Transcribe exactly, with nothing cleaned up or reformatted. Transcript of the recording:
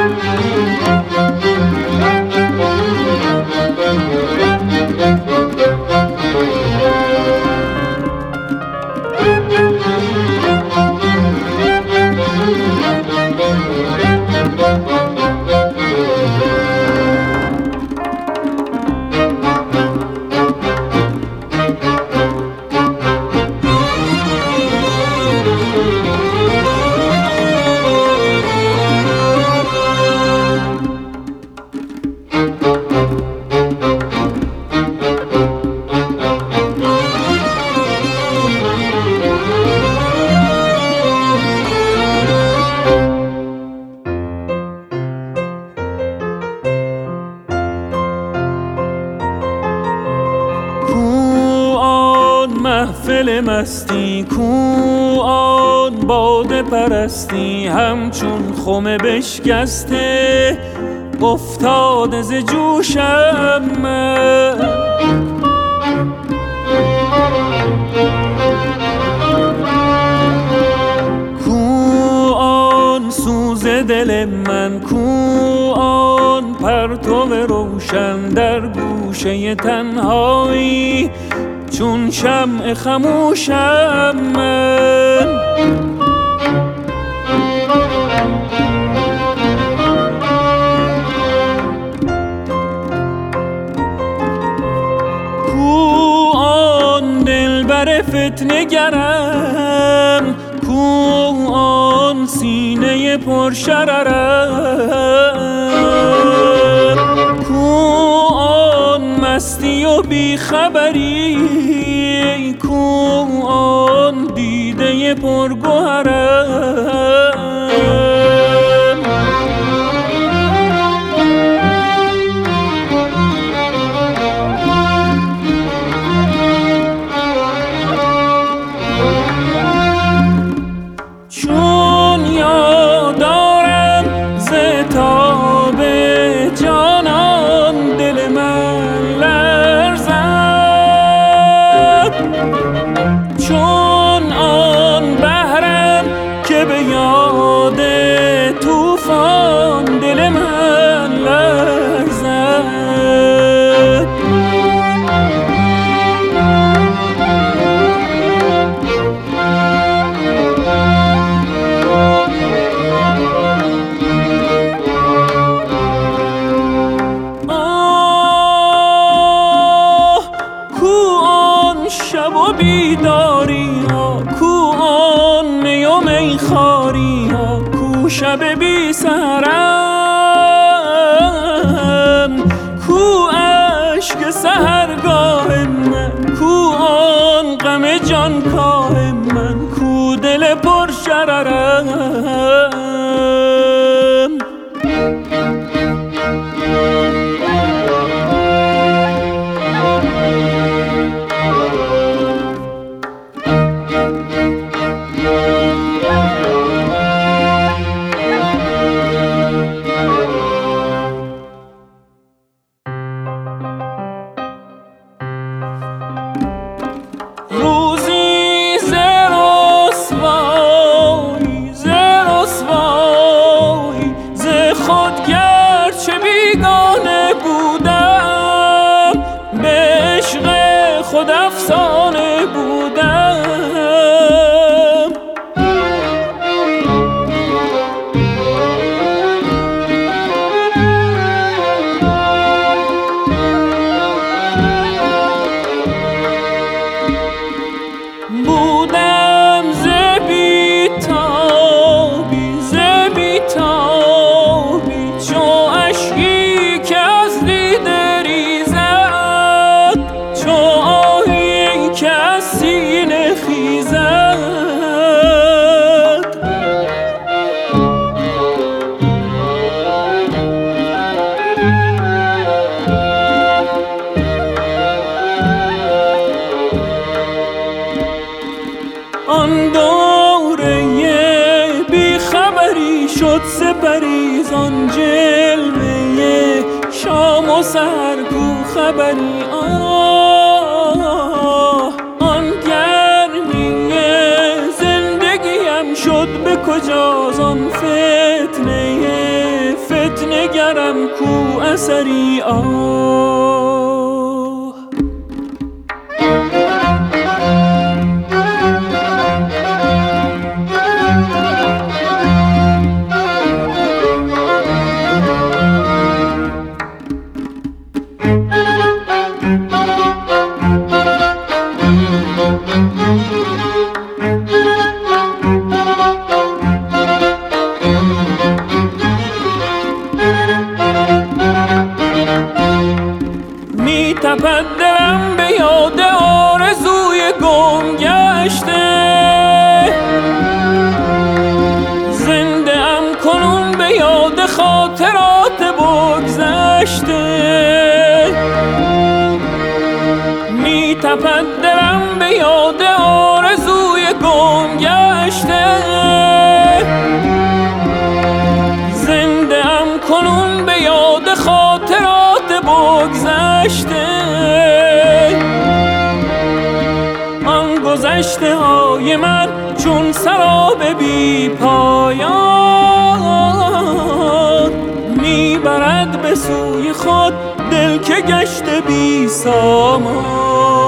محفل مستی کو آن باده پرستی، همچون خم بشکسته افتاده ز جوشم من. کو آن سوز دل من، کو آن پرتو روشن در گوشه تنهایی چون شمع خموشم من. کو آن دلبر فتنه گرم، کو آن سینه پرشررم، کو آن مستی و بیخبری، کو آن دیده پرگوهرم. چون یادارم ز تاب جانان دل من لرزد، چون آن بحرم که به یاد طوفان دل من لرزد. شب و بیداری ها، کو آن می و میخواری ها، کو شب بی سحرم، کو عشق سحرگاه من، کو آن غم جانکاه من، کو دل پر شررم. روزی ز رسوایی ز رسوایی ز خود گرچه بیگانه بودم، به عشق خود افسانه بودم. بودم ز بی‌تابی ز بی‌تابی چو اشکی که از دیده ریزد، چو آهی که از سینه خیزد. آن دوره بیخبری شد سپری، زان جلوه شام و سحر کو خبری. آه آن گرمی زندگیم شد به کجا، زان فتنه بهت نگرم کو اثری آه. می تپد دلم به یاد آرزوی گم گشته، زنده ام کنون به یاد خاطرات بگذشته. می تپد دلم به یاد آرزوی گم گشته، زنده ام کنون به یاد خاطرات بگذشته. آن گذشته های من چون سراب بی پایان، میبرد به سوی خود دل که گشته بی سامان.